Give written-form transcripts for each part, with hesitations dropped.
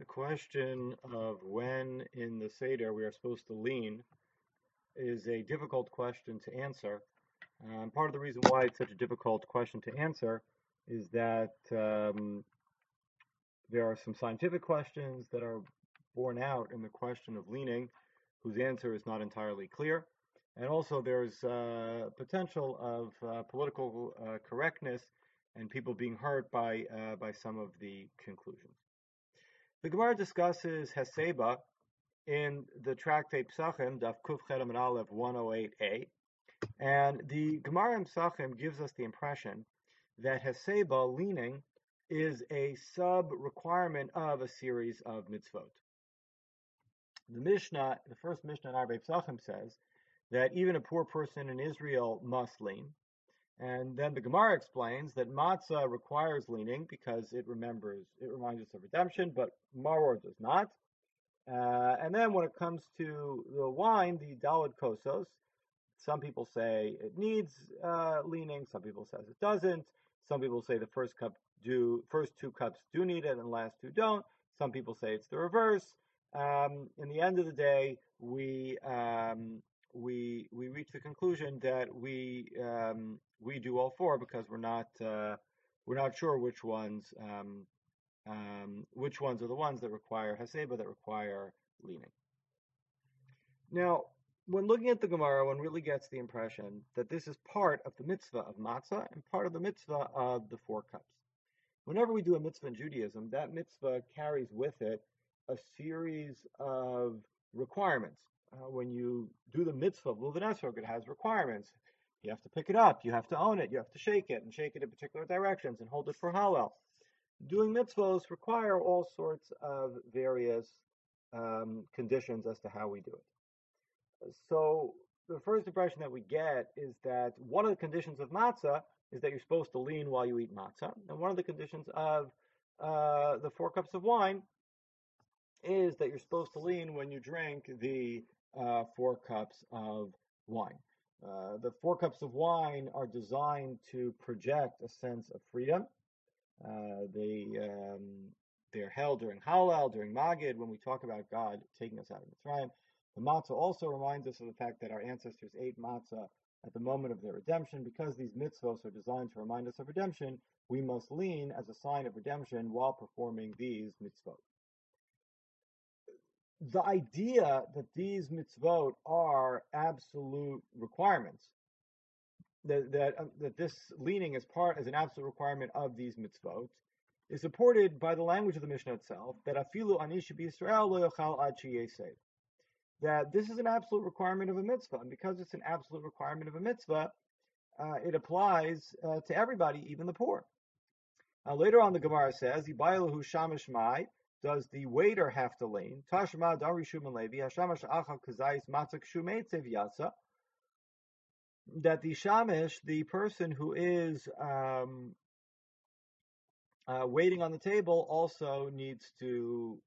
question of when in the Seder we are supposed to lean is a difficult question to answer. Part of the reason why it's such a difficult question to answer is that there are some scientific questions that are borne out in the question of leaning, whose answer is not entirely clear. And also there's potential of political correctness and people being hurt by some of the conclusions. The Gemara discusses Heseba in the tractate Psachim, Daf Kuf Chet Amud Aleph 108a, and the Gemara in Psachim gives us the impression that Heseba, leaning, is a sub-requirement of a series of mitzvot. The Mishnah, the first Mishnah in Arba Psachim says that even a poor person in Israel must lean. And then the Gemara explains that matzah requires leaning because it reminds us of redemption, but maror does not. And then when it comes to the wine, the daled kosos, some people say it needs leaning, some people say it doesn't. Some people say the first two cups do need it and the last two don't. Some people say it's the reverse. In the end of the day, we reach the conclusion that we do all four because we're not sure which ones are the ones that require Heseba, that require leaning. Now, when looking at the Gemara, one really gets the impression that this is part of the mitzvah of matzah and part of the mitzvah of the four cups. Whenever we do a mitzvah in Judaism, that mitzvah carries with it a series of requirements. When you do the mitzvah of Luven Esrog, it has requirements. You have to pick it up, you have to own it, you have to shake it, and shake it in particular directions, and hold it for Hallel. Doing mitzvahs require all sorts of various conditions as to how we do it. So the first impression that we get is that one of the conditions of matzah is that you're supposed to lean while you eat matzah, and one of the conditions of the 4 cups of wine is that you're supposed to lean when you drink the 4 cups of wine. The 4 cups of wine are designed to project a sense of freedom. They're held during Hallel, during Magid, when we talk about God taking us out of Mitzrayim. The matzah also reminds us of the fact that our ancestors ate matzah at the moment of their redemption. Because these mitzvos are designed to remind us of redemption, we must lean as a sign of redemption while performing these mitzvot. The idea that these mitzvot are absolute requirements, that this leaning is an absolute requirement of these mitzvot, is supported by the language of the Mishnah itself, that afilu ani shebiYisrael lo yochal ad sheyeseh, that this is an absolute requirement of a mitzvah, and because it's an absolute requirement of a mitzvah, it applies to everybody, even the poor. Later on, the Gemara says, "Yibayilahu shamash mai." Does the waiter have to lean? Tashma dari shuman levi hashamash achal kazais matzak shumetzev yasa. That the shamish, the person who is waiting on the table, also needs to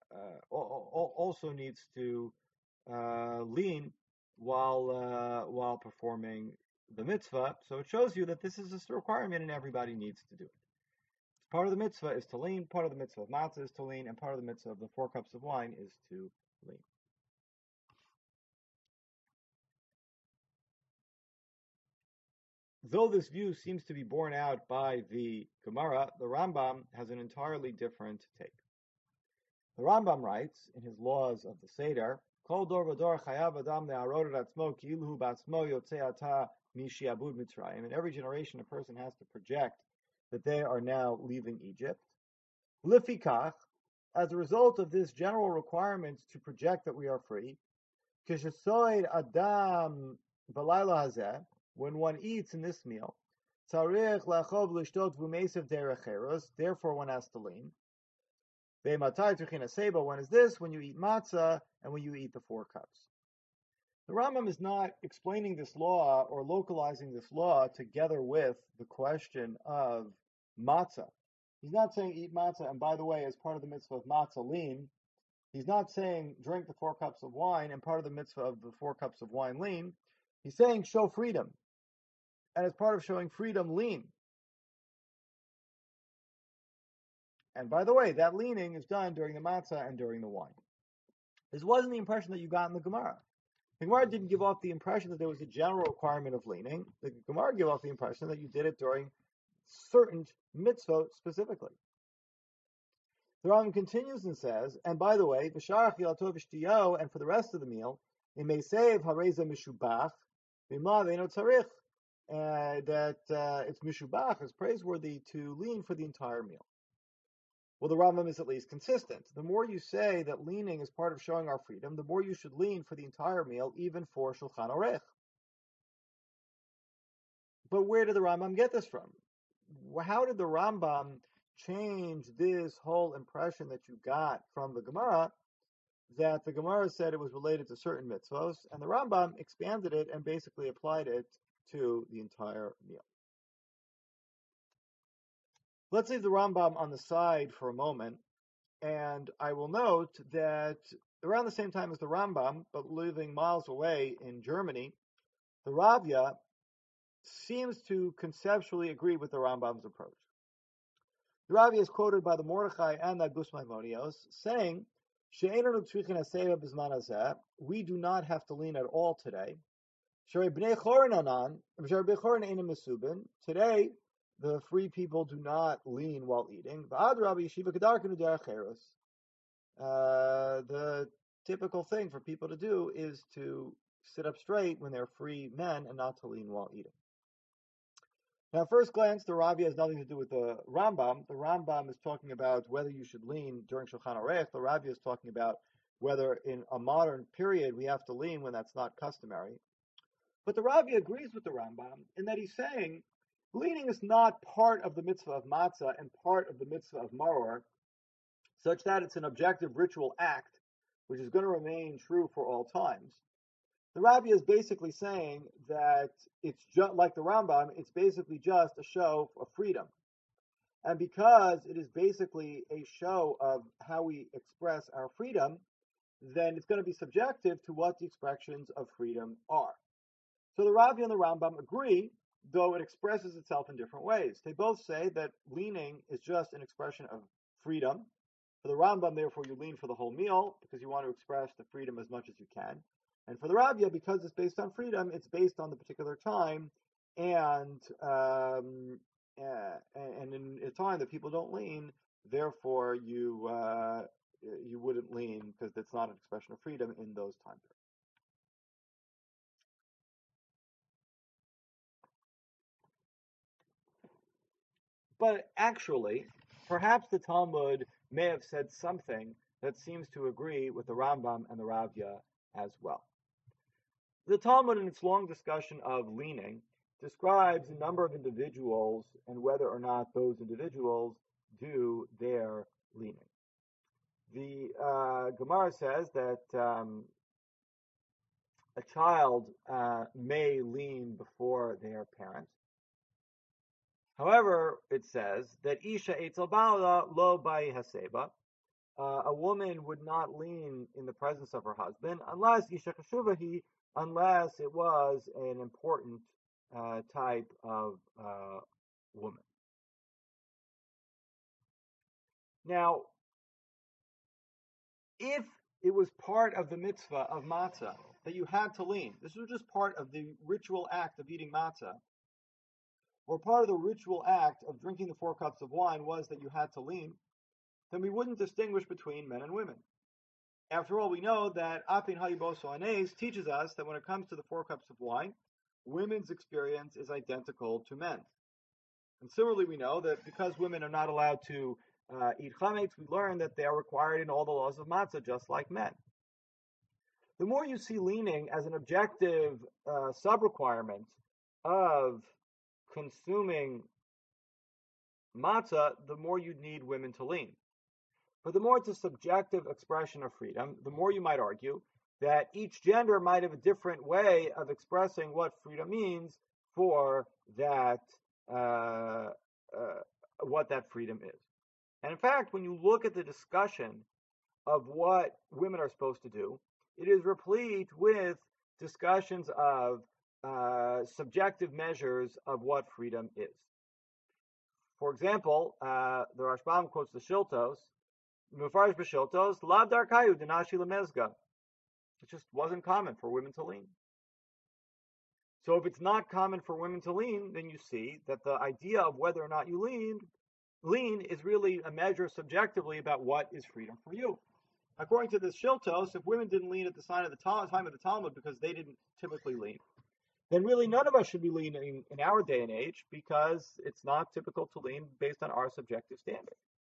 lean while performing the mitzvah. So it shows you that this is a requirement and everybody needs to do it. Part of the mitzvah is to lean, part of the mitzvah of matzah is to lean, and part of the mitzvah of the 4 cups of wine is to lean. Though this view seems to be borne out by the Gemara, the Rambam has an entirely different take. The Rambam writes in his laws of the Seder, Kol dor v'dor chayav adam le'arod et atzmo ki'ilu ba'atzmo yotzei ata mishiabud Mitzrayim. In every generation, a person has to project that they are now leaving Egypt. Lifikach, as a result of this general requirement to project that we are free, kishesoid adam b'layla hazeh, when one eats in this meal, tzarich lachov l'shtot v'meisev derecheros, therefore one has to lean. Ve'matai tuchin haseba, when is this? When you eat matzah and when you eat the 4 cups. The Rambam is not explaining this law or localizing this law together with the question of matzah. He's not saying eat matzah, and by the way, as part of the mitzvah of matzah, lean. He's not saying drink the 4 cups of wine, and part of the mitzvah of the 4 cups of wine, lean. He's saying show freedom, and as part of showing freedom, lean. And by the way, that leaning is done during the matzah and during the wine. This wasn't the impression that you got in the Gemara. The Gemara didn't give off the impression that there was a general requirement of leaning. The Gemara gave off the impression that you did it during certain mitzvot specifically. The Rambam continues and says, and by the way, v'sharach yilato v'shtiyo, and for the rest of the meal, it may save hareza mishubach, v'ma ve'no tzarich, that it's mishubach, it's praiseworthy to lean for the entire meal. Well, the Rambam is at least consistent. The more you say that leaning is part of showing our freedom, the more you should lean for the entire meal, even for Shulchan Aruch. But where did the Rambam get this from? How did the Rambam change this whole impression that you got from the Gemara, that the Gemara said it was related to certain mitzvos, and the Rambam expanded it and basically applied it to the entire meal? Let's leave the Rambam on the side for a moment, and I will note that around the same time as the Rambam, but living miles away in Germany, the Ravya seems to conceptually agree with the Rambam's approach. The Ravya is quoted by the Mordechai and the Gus Maimonios saying, we do not have to lean at all today. Today, the free people do not lean while eating. The typical thing for people to do is to sit up straight when they're free men and not to lean while eating. Now, at first glance, the Ravya has nothing to do with the Rambam. The Rambam is talking about whether you should lean during Shulchan Aruch. The Ravya is talking about whether in a modern period we have to lean when that's not customary. But the Ravya agrees with the Rambam in that he's saying leaning is not part of the mitzvah of matzah and part of the mitzvah of maror, such that it's an objective ritual act, which is going to remain true for all times. The Ravya is basically saying that it's just like the Rambam, it's basically just a show of freedom. And because it is basically a show of how we express our freedom, then it's going to be subjective to what the expressions of freedom are. So the Ravya and the Rambam agree, though it expresses itself in different ways. They both say that leaning is just an expression of freedom. For the Rambam, therefore, you lean for the whole meal because you want to express the freedom as much as you can. And for the Ravya, because it's based on freedom, it's based on the particular time, and in a time that people don't lean, therefore you wouldn't lean because it's not an expression of freedom in those time periods. But actually, perhaps the Talmud may have said something that seems to agree with the Rambam and the Ravya as well. The Talmud, in its long discussion of leaning, describes a number of individuals and whether or not those individuals do their leaning. The Gemara says that a child may lean before their parent. However, it says that Isha etzel ba'ala lo bai haseba. A woman would not lean in the presence of her husband unless Isha chashuvahi, unless it was an important type of woman. Now, if it was part of the mitzvah of matzah that you had to lean, this was just part of the ritual act of eating matzah, or part of the ritual act of drinking the 4 cups of wine was that you had to lean, then we wouldn't distinguish between men and women. After all, we know that Apin Hayiboso Anes teaches us that when it comes to the 4 cups of wine, women's experience is identical to men. And similarly, we know that because women are not allowed to eat chametz, we learn that they are required in all the laws of matzah, just like men. The more you see leaning as an objective sub-requirement of consuming matzah, the more you need women to lean. But the more it's a subjective expression of freedom, the more you might argue that each gender might have a different way of expressing what freedom means for that, what that freedom is. And in fact, when you look at the discussion of what women are supposed to do, it is replete with discussions of subjective measures of what freedom is. For example, the Rashbam quotes the Shiltos, Mufarish b'Shiltos, Lav Darkayu Dinashi Lemezga. It just wasn't common for women to lean. So if it's not common for women to lean, then you see that the idea of whether or not you lean is really a measure subjectively about what is freedom for you. According to this Shiltos, if women didn't lean at the time of the Talmud because they didn't typically lean, then really none of us should be leaning in our day and age because it's not typical to lean based on our subjective standard.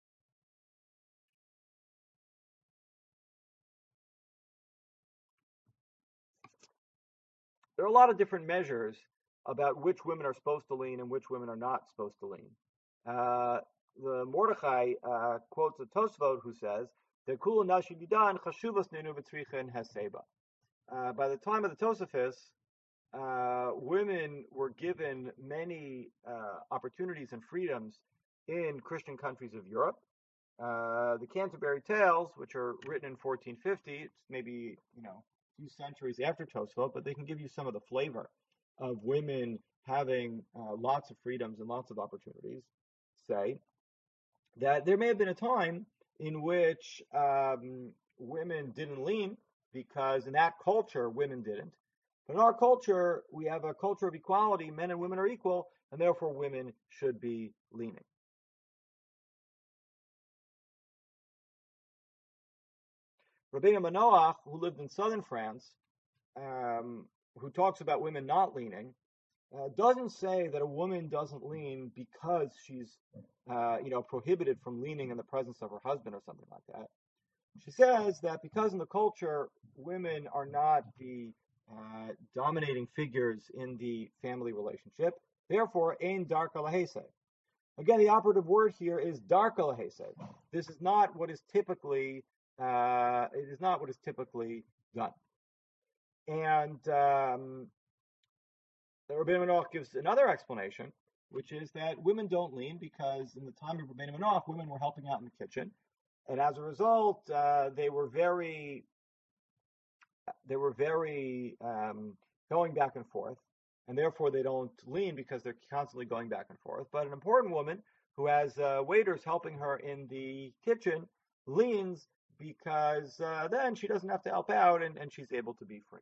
There are a lot of different measures about which women are supposed to lean and which women are not supposed to lean. The Mordechai quotes a Tosfot who says, by the time of the Tosafos, women were given many opportunities and freedoms in Christian countries of Europe. The Canterbury Tales, which are written in 1450, it's maybe a few centuries after Tosfot, but they can give you some of the flavor of women having lots of freedoms and lots of opportunities. Say that there may have been a time in which women didn't lean because in that culture women didn't. But in our culture, we have a culture of equality. Men and women are equal, and therefore women should be leaning. Rabbeinu Manoach, who lived in southern France, who talks about women not leaning, doesn't say that a woman doesn't lean because she's prohibited from leaning in the presence of her husband or something like that. She says that because in the culture women are not the dominating figures in the family relationship, therefore ein darka lahesed. Again, the operative word here is darka lahesed. This is not what is typically done. And Rabbeinu Manoach gives another explanation, which is that women don't lean because in the time of Rabbeinu Manoach, women were helping out in the kitchen, and as a result, they were very going back and forth, and therefore they don't lean because they're constantly going back and forth. But an important woman who has waiters helping her in the kitchen leans because then she doesn't have to help out and she's able to be free.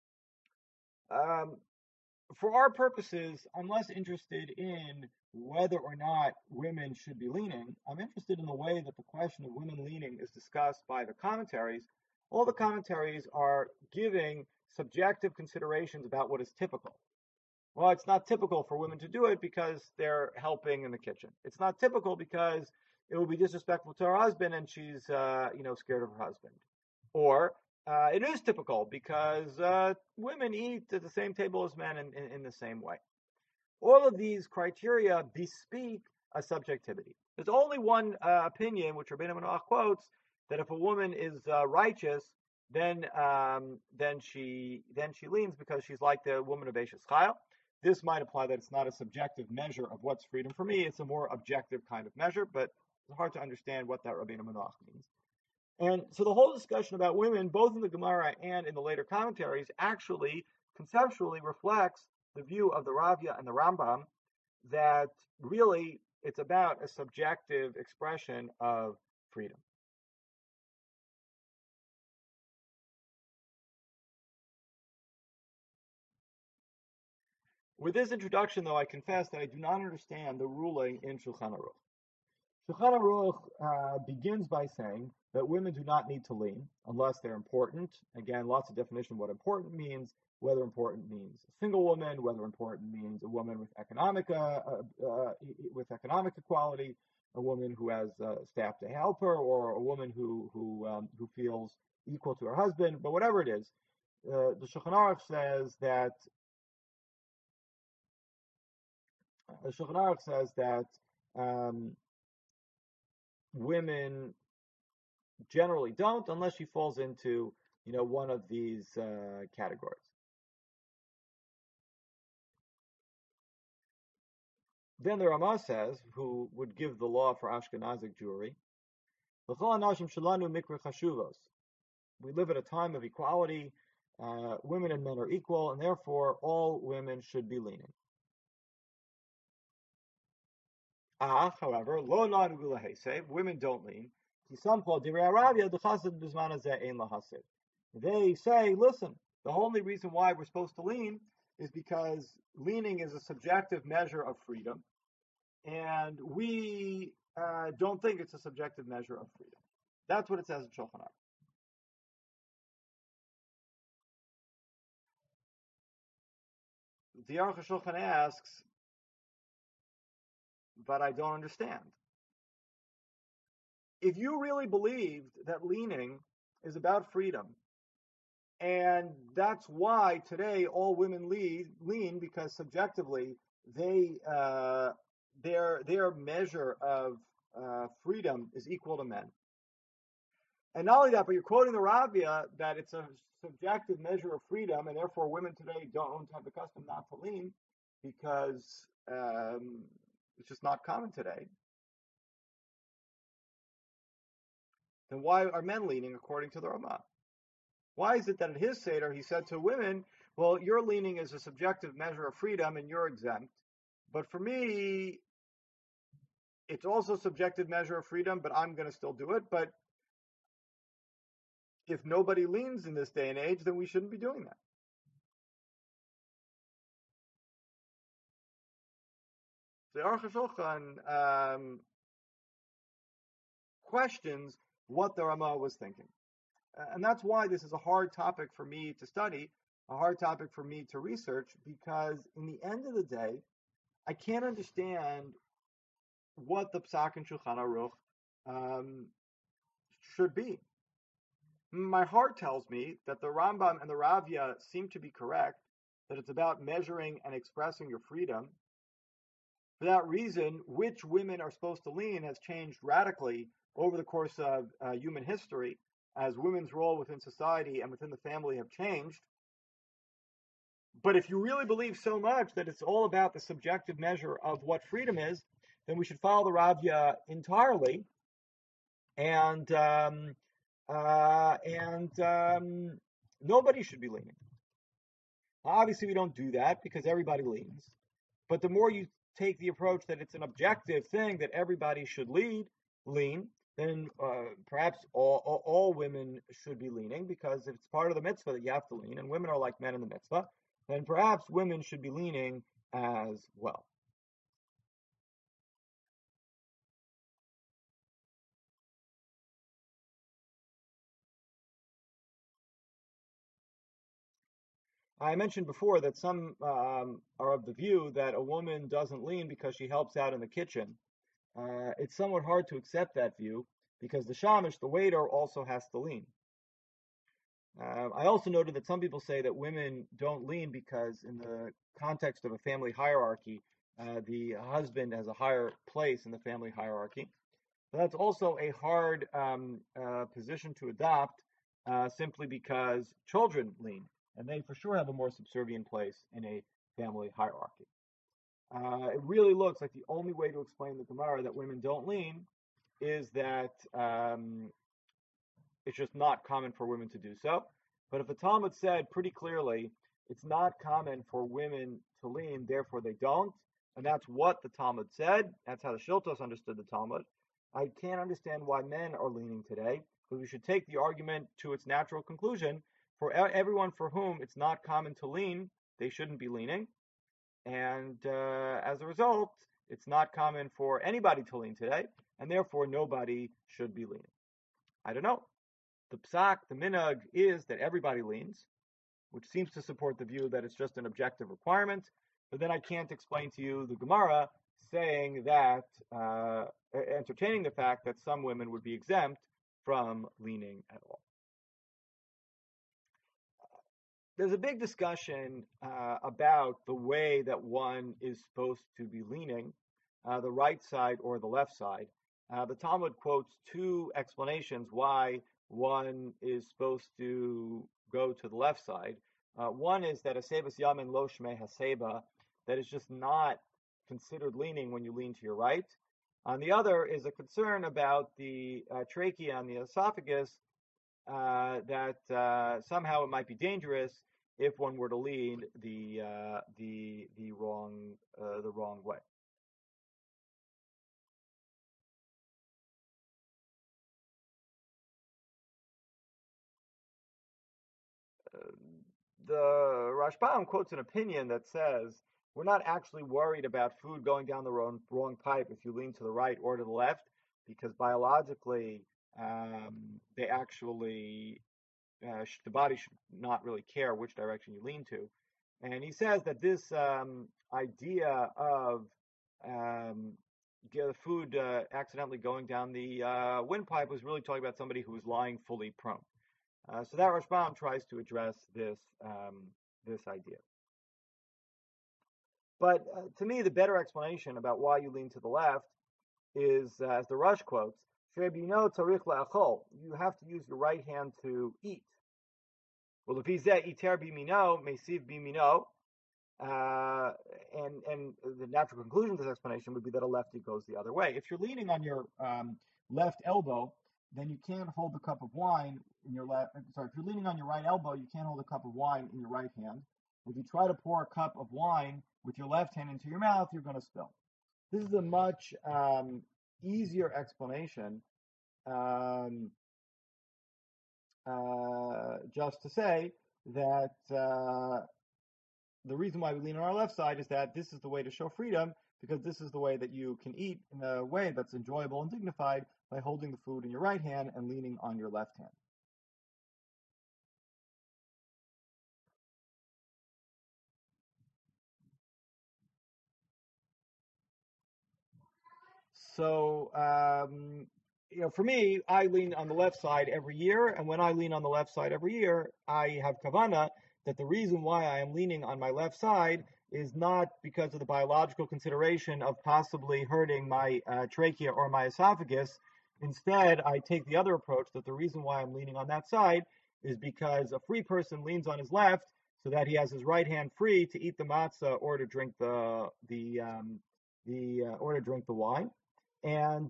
For our purposes, I'm less interested in whether or not women should be leaning. I'm interested in the way that the question of women leaning is discussed by the commentaries. All the commentaries are giving subjective considerations about what is typical. Well, it's not typical for women to do it because they're helping in the kitchen. It's not typical because it will be disrespectful to her husband and she's scared of her husband. Or it is typical because women eat at the same table as men in the same way. All of these criteria bespeak a subjectivity. There's only one opinion, which Rabbeinu Manoach quotes, that if a woman is righteous, then she leans because she's like the woman of Eishes Chayil. This might imply that it's not a subjective measure of what's freedom for me. It's a more objective kind of measure, but it's hard to understand what that Rabbeinu Manoach means. And so the whole discussion about women, both in the Gemara and in the later commentaries, actually conceptually reflects the view of the Ravya and the Rambam that really it's about a subjective expression of freedom. With this introduction, though, I confess that I do not understand the ruling in Shulchan Aruch. Shulchan Aruch begins by saying that women do not need to lean unless they're important. Again, lots of definition of what important means, whether important means a single woman, whether important means a woman with economic equality, a woman who has staff to help her, or a woman who feels equal to her husband. But whatever it is, the Shulchan Aruch says that women generally don't unless she falls into one of these categories. Then the Rama says, who would give the law for Ashkenazic Jewry, we live at a time of equality. Women and men are equal, and therefore all women should be leaning. However, women don't lean. They say, listen, the only reason why we're supposed to lean is because leaning is a subjective measure of freedom, and we don't think it's a subjective measure of freedom. That's what it says in Shulchan Aruch. The Aruch HaShulchan asks, but I don't understand. If you really believed that leaning is about freedom, and that's why today all women lean because subjectively their measure of freedom is equal to men. And not only that, but you're quoting the Rabia that it's a subjective measure of freedom, and therefore women today don't have the custom not to lean because it's just not common today. Then why are men leaning according to the Ramah? Why is it that in his Seder he said to women, well, your leaning is a subjective measure of freedom and you're exempt, but for me, it's also a subjective measure of freedom, but I'm going to still do it. But if nobody leans in this day and age, then we shouldn't be doing that. The Aruch HaShulchan questions what the Ramah was thinking. And that's why this is a hard topic for me to study, a hard topic for me to research, because in the end of the day, I can't understand what the Psak and Shulchan Aruch should be. My heart tells me that the Rambam and the Ravya seem to be correct, that it's about measuring and expressing your freedom. For that reason, which women are supposed to lean has changed radically over the course of human history, as women's role within society and within the family have changed. But if you really believe so much that it's all about the subjective measure of what freedom is, then we should follow the Ravya entirely, and nobody should be leaning. Obviously, we don't do that because everybody leans. But the more you take the approach that it's an objective thing that everybody should lean, then perhaps all women should be leaning, because if it's part of the mitzvah that you have to lean, and women are like men in the mitzvah, then perhaps women should be leaning as well. I mentioned before that some are of the view that a woman doesn't lean because she helps out in the kitchen. It's somewhat hard to accept that view because the shamish, the waiter, also has to lean. I also noted that some people say that women don't lean because in the context of a family hierarchy, the husband has a higher place in the family hierarchy. But that's also a hard position to adopt simply because children lean, and they for sure have a more subservient place in a family hierarchy. It really looks like the only way to explain the Gemara that women don't lean is that it's just not common for women to do so. But if the Talmud said pretty clearly it's not common for women to lean, therefore they don't, and that's what the Talmud said, that's how the Shiltos understood the Talmud, I can't understand why men are leaning today, because we should take the argument to its natural conclusion. For everyone for whom it's not common to lean, they shouldn't be leaning. And as a result, it's not common for anybody to lean today, and therefore nobody should be leaning. I don't know. The psak, the minhag, is that everybody leans, which seems to support the view that it's just an objective requirement. But then I can't explain to you the Gemara saying that, entertaining the fact that some women would be exempt from leaning at all. There's a big discussion about the way that one is supposed to be leaning, the right side or the left side. The Talmud quotes two explanations why one is supposed to go to the left side. One is that Asebas Yamin Lo Shmei Haseba, that is just not considered leaning when you lean to your right. And the other is a concern about the trachea and the esophagus, that somehow it might be dangerous if one were to lean the wrong way. the Rashbam quotes an opinion that says we're not actually worried about food going down the wrong pipe if you lean to the right or to the left, because biologically they actually the body should not really care which direction you lean to. And he says that this idea of the food accidentally going down the windpipe was really talking about somebody who was lying fully prone. So that Rashbam tries to address this this idea. But to me, the better explanation about why you lean to the left is, as the Rush quotes, "Shebino tarich la'achol." You have to use your right hand to eat. Well, if he's iter bimino, mesiv bimino, and the natural conclusion to this explanation would be that a lefty goes the other way. If you're leaning on your left elbow, then you can't hold a cup of wine in your left. Sorry, if you're leaning on your right elbow, you can't hold a cup of wine in your right hand. If you try to pour a cup of wine with your left hand into your mouth, you're going to spill. This is a much easier explanation, just to say that the reason why we lean on our left side is that this is the way to show freedom, because this is the way that you can eat in a way that's enjoyable and dignified by holding the food in your right hand and leaning on your left hand. So, for me, I lean on the left side every year, and when I lean on the left side every year, I have kavana that the reason why I am leaning on my left side is not because of the biological consideration of possibly hurting my trachea or my esophagus. Instead, I take the other approach that the reason why I'm leaning on that side is because a free person leans on his left so that he has his right hand free to eat the matzah or to drink or to drink the wine. And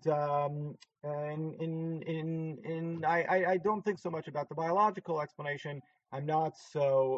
I don't think so much about the biological explanation. I'm not so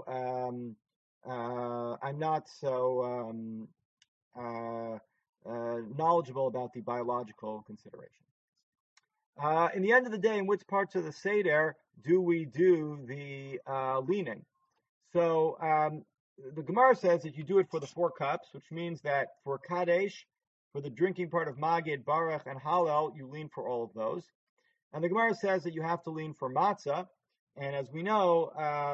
knowledgeable about the biological consideration. In the end of the day, in which parts of the Seder do we do the leaning? So the Gemara says that you do it for the 4 cups, which means that for Kadesh, for the drinking part of Magid, Baruch, and Hallel, you lean for all of those. And the Gemara says that you have to lean for Matzah. And as we know,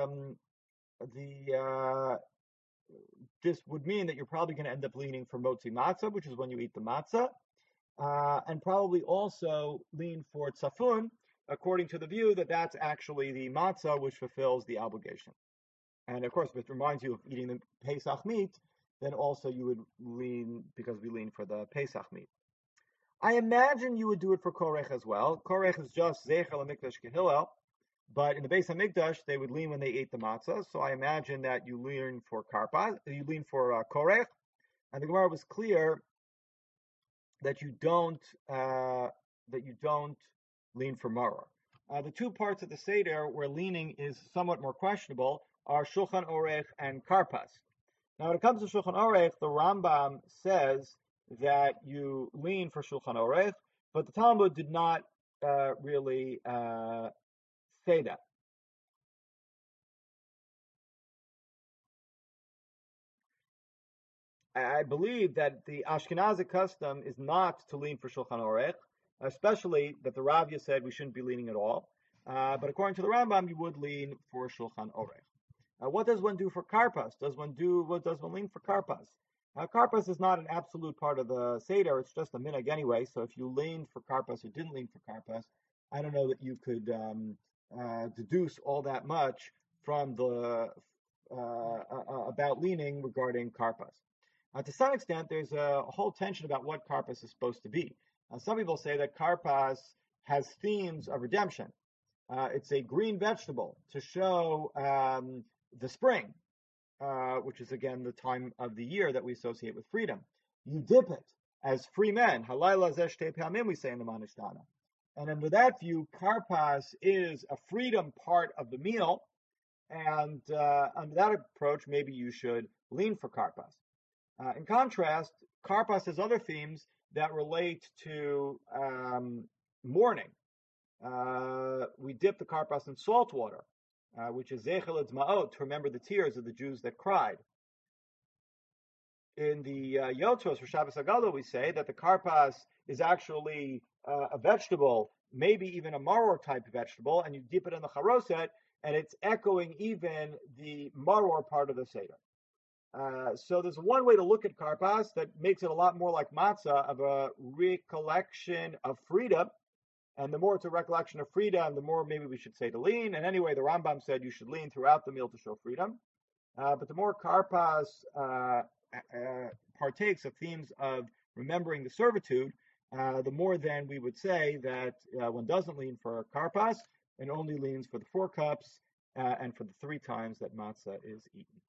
this would mean that you're probably going to end up leaning for Motzi Matzah, which is when you eat the Matzah. And probably also lean for Tzafun, according to the view that that's actually the Matzah which fulfills the obligation. And of course, if it reminds you of eating the Pesach meat, then also you would lean, because we lean for the Pesach meat. I imagine you would do it for Korech as well. Korech is just Zeichel HaMikdash Kehillel, but in the Beis HaMikdash, they would lean when they ate the matzah. So I imagine that you lean for Karpas, you lean for Korech, and the Gemara was clear that you don't lean for Maror. The 2 parts of the Seder where leaning is somewhat more questionable are Shulchan Orech and Karpas. Now, when it comes to Shulchan Orech, the Rambam says that you lean for Shulchan Orech, but the Talmud did not really say that. I believe that the Ashkenazic custom is not to lean for Shulchan Orech, especially that the Ravya said we shouldn't be leaning at all. But according to the Rambam, you would lean for Shulchan Orech. What does one do for Karpas? What does one lean for Karpas? Karpas is not an absolute part of the Seder, it's just a minhag anyway, so if you leaned for Karpas or didn't lean for Karpas, I don't know that you could deduce all that much from the about leaning regarding Karpas. To some extent, there's a whole tension about what Karpas is supposed to be. Some people say that Karpas has themes of redemption. It's a green vegetable to show the spring, which is again the time of the year that we associate with freedom. You dip it as free men. Halayla zeh shtei pamim, we say in the Manishtana. And under that view, Karpas is a freedom part of the meal. And under that approach, maybe you should lean for Karpas. In contrast, Karpas has other themes that relate to mourning. We dip the Karpas in salt water. which is Zeichel Ma'ot, to remember the tears of the Jews that cried. In the Yotos for Shabbos Agalo, we say that the karpas is actually a vegetable, maybe even a maror type vegetable, and you dip it in the charoset, and it's echoing even the maror part of the Seder. So there's one way to look at karpas that makes it a lot more like matzah, of a recollection of freedom. And the more it's a recollection of freedom, the more maybe we should say to lean. And anyway, the Rambam said you should lean throughout the meal to show freedom. But the more karpas partakes of themes of remembering the servitude, the more then we would say that one doesn't lean for karpas and only leans for the 4 cups and for the 3 times that matzah is eaten.